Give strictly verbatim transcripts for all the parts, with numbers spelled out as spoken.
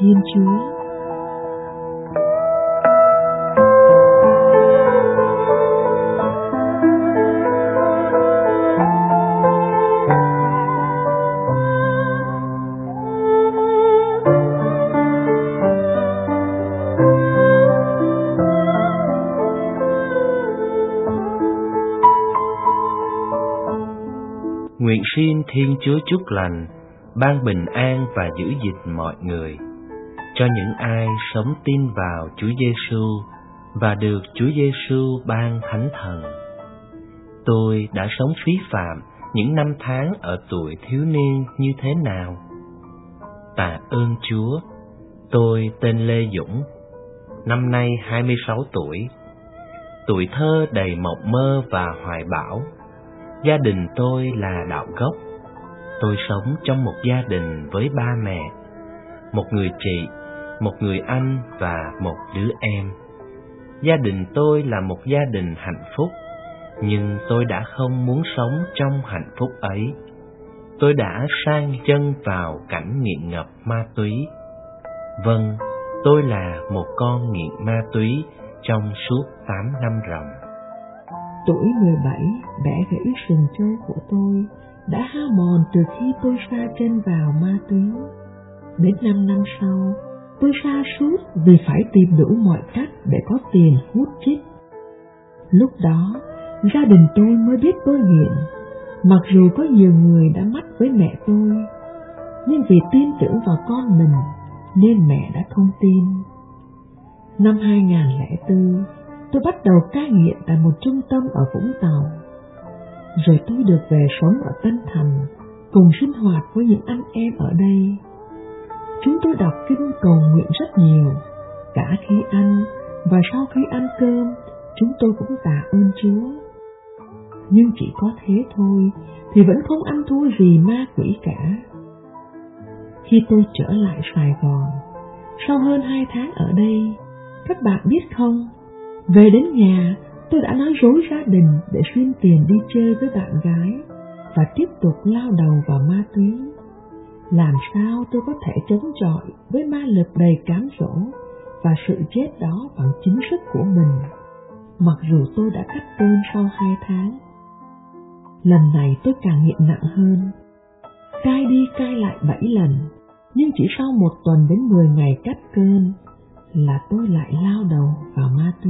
Thiên Chúa. Nguyện xin Thiên Chúa chúc lành, ban bình an và giữ gìn mọi người, cho những ai sống tin vào Chúa Giêsu và được Chúa Giêsu ban Thánh Thần. Tôi đã sống phí phạm những năm tháng ở tuổi thiếu niên như thế nào? Tạ ơn Chúa, tôi tên Lê Dũng, năm nay hai mươi sáu tuổi, tuổi thơ đầy mộng mơ và hoài bão. Gia đình tôi là đạo gốc. Tôi sống trong một gia đình với ba mẹ, một người chị, một người anh và một đứa em. Gia đình tôi là một gia đình hạnh phúc, nhưng tôi đã không muốn sống trong hạnh phúc ấy. Tôi đã sang chân vào cảnh nghiện ngập ma túy. Vâng, tôi là một con nghiện ma túy trong suốt tám năm ròng. Tuổi mười bảy, bẻ gãy sừng trâu của tôi đã hao mòn từ khi tôi sa chân vào ma túy. Đến năm năm sau, tôi sa sút vì phải tìm đủ mọi cách để có tiền hút chích. Lúc đó, gia đình tôi mới biết tôi nghiện, mặc dù có nhiều người đã mách với mẹ tôi, nhưng vì tin tưởng vào con mình nên mẹ đã không tin. Năm hai nghìn không trăm lẻ bốn, tôi bắt đầu cai nghiện tại một trung tâm ở Vũng Tàu. Rồi tôi được về sống ở Tân Thành, cùng sinh hoạt với những anh em ở đây. Chúng tôi đọc kinh cầu nguyện rất nhiều, cả khi ăn và sau khi ăn cơm, chúng tôi cũng tạ ơn Chúa. Nhưng chỉ có thế thôi thì vẫn không ăn thua gì ma quỷ cả. Khi tôi trở lại Sài Gòn, sau hơn hai tháng ở đây, các bạn biết không, về đến nhà, tôi đã nói dối gia đình để xin tiền đi chơi với bạn gái và tiếp tục lao đầu vào ma túy. Làm sao tôi có thể chống chọi với ma lực đầy cám dỗ và sự chết đó bằng chính sức của mình, mặc dù tôi đã cắt cơn sau hai tháng. Lần này tôi càng nghiện nặng hơn, cai đi cai lại bảy lần, nhưng chỉ sau một tuần đến mười ngày cắt cơn là tôi lại lao đầu vào ma túy.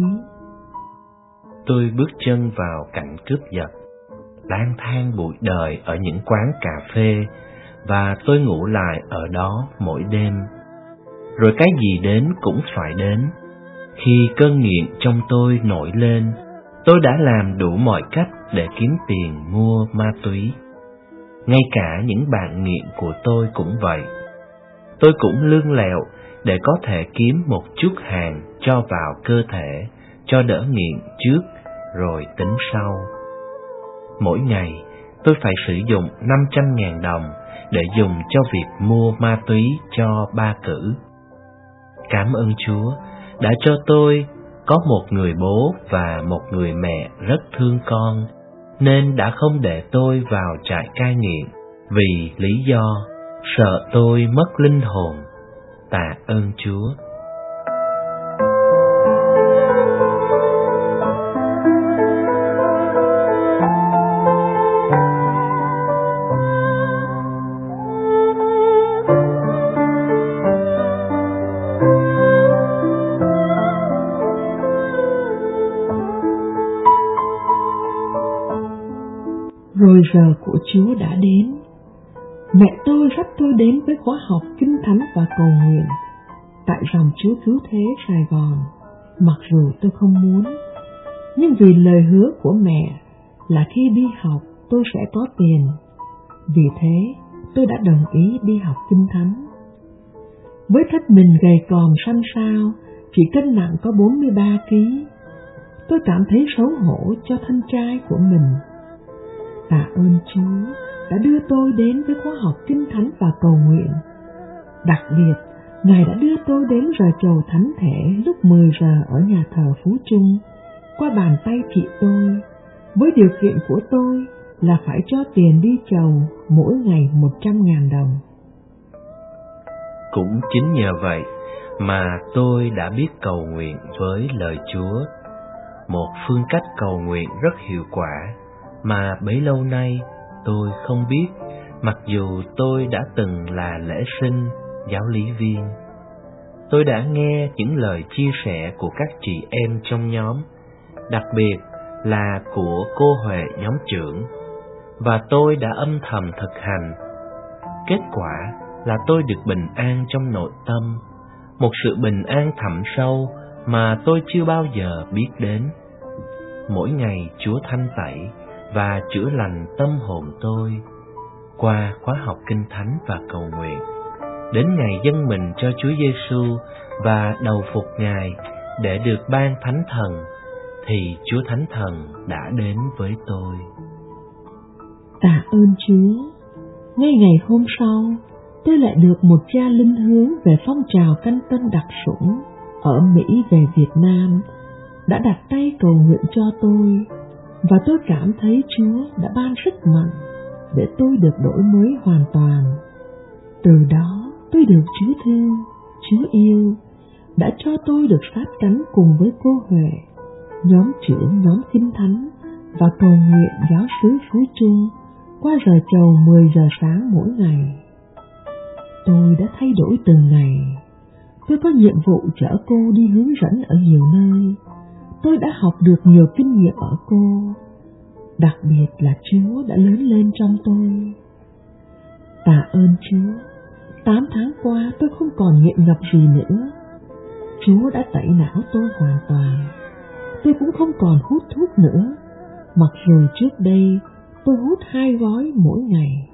Tôi bước chân vào cảnh cướp giật, lang thang bụi đời ở những quán cà phê, và tôi ngủ lại ở đó mỗi đêm. Rồi cái gì đến cũng phải đến. Khi cơn nghiện trong tôi nổi lên, tôi đã làm đủ mọi cách để kiếm tiền mua ma túy. Ngay cả những bạn nghiện của tôi cũng vậy. Tôi cũng lương lẹo để có thể kiếm một chút hàng cho vào cơ thể, cho đỡ nghiện trước rồi tính sau. Mỗi ngày tôi phải sử dụng năm trăm ngàn đồng để dùng cho việc mua ma túy cho ba cử. Cảm ơn Chúa đã cho tôi có một người bố và một người mẹ rất thương con, nên đã không để tôi vào trại cai nghiện vì lý do sợ tôi mất linh hồn. Tạ ơn Chúa. Rồi giờ của Chúa đã đến. Mẹ tôi dắt tôi đến với khóa học Kinh Thánh và cầu nguyện tại dòng Chúa Cứu Thế Sài Gòn, mặc dù tôi không muốn. Nhưng vì lời hứa của mẹ là khi đi học tôi sẽ có tiền, vì thế tôi đã đồng ý đi học Kinh Thánh. Với thân mình gầy còm xanh xao, chỉ cân nặng có bốn mươi ba ki lô gam, tôi cảm thấy xấu hổ cho thân trai của mình. Tạ ơn Chúa đã đưa tôi đến với khóa học Kinh Thánh và cầu nguyện. Đặc biệt, Ngài đã đưa tôi đến giờ trầu thánh thể lúc mười giờ ở nhà thờ Phú Trung, qua bàn tay chị tôi, với điều kiện của tôi là phải cho tiền đi chầu mỗi ngày một trăm ngàn đồng. Cũng chính nhờ vậy mà tôi đã biết cầu nguyện với lời Chúa, một phương cách cầu nguyện rất hiệu quả mà bấy lâu nay tôi không biết, mặc dù tôi đã từng là lễ sinh, giáo lý viên. Tôi đã nghe những lời chia sẻ của các chị em trong nhóm, đặc biệt là của cô Huệ nhóm trưởng, và tôi đã âm thầm thực hành. Kết quả là tôi được bình an trong nội tâm, một sự bình an thẳm sâu mà tôi chưa bao giờ biết đến. Mỗi ngày Chúa thanh tẩy và chữa lành tâm hồn tôi qua khóa học kinh thánh và cầu nguyện. Đến ngày dâng mình cho Chúa Giêsu và đầu phục Ngài để được ban Thánh Thần, thì Chúa Thánh Thần đã đến với tôi. Tạ ơn Chúa, ngay ngày hôm sau, tôi lại được một cha linh hướng về phong trào Canh Tân đặc sủng ở Mỹ về Việt Nam đã đặt tay cầu nguyện cho tôi, và tôi cảm thấy Chúa đã ban sức mạnh để tôi được đổi mới hoàn toàn. Từ đó tôi được Chúa thương, Chúa yêu, đã cho tôi được sát cánh cùng với cô Huệ, nhóm trưởng nhóm kinh thánh và cầu nguyện giáo xứ Phú Trung qua giờ chầu mười giờ sáng mỗi ngày. Tôi đã thay đổi từng ngày. Tôi có nhiệm vụ chở cô đi hướng dẫn ở nhiều nơi. Tôi đã học được nhiều kinh nghiệm ở cô. Đặc biệt là Chúa đã lớn lên trong tôi. Tạ ơn Chúa, tám tháng qua tôi không còn nghiện ngập gì nữa. Chúa đã tẩy não tôi hoàn toàn. Tôi cũng không còn hút thuốc nữa, mặc dù trước đây tôi hút hai gói mỗi ngày.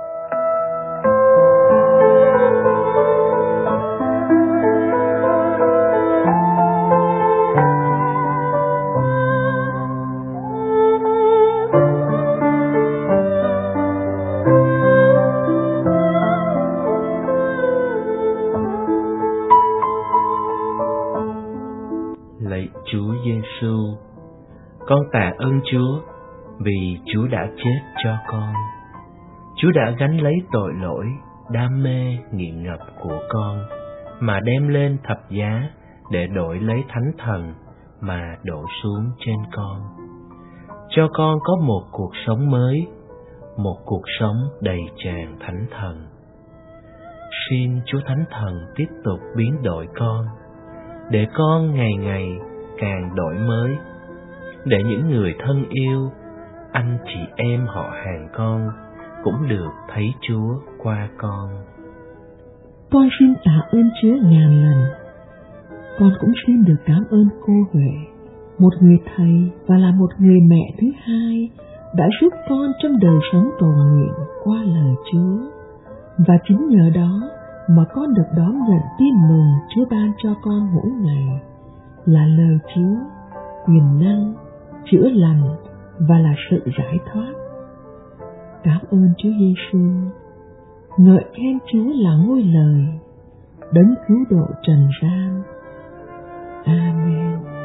Lạy Chúa Giêsu, con tạ ơn Chúa vì Chúa đã chết cho con. Chúa đã gánh lấy tội lỗi, đam mê, nghiện ngập của con mà đem lên thập giá để đổi lấy Thánh Thần mà đổ xuống trên con, cho con có một cuộc sống mới, một cuộc sống đầy tràn Thánh Thần. Xin Chúa Thánh Thần tiếp tục biến đổi con, để con ngày ngày càng đổi mới, để những người thân yêu, anh chị em họ hàng con cũng được thấy Chúa qua con. Con xin tạ ơn Chúa ngàn lần. Con cũng xin được cảm ơn cô Huệ, một người thầy và là một người mẹ thứ hai, đã giúp con trong đời sống cầu nguyện qua lời Chúa. Và chính nhờ đó mà con được đón nhận tin mừng Chúa ban cho con mỗi ngày, là lời Chúa, quyền năng, chữa lành và là sự giải thoát. Cảm ơn Chúa Giêsu. Ngợi khen Chúa là ngôi lời, đấng cứu độ trần gian. Amen.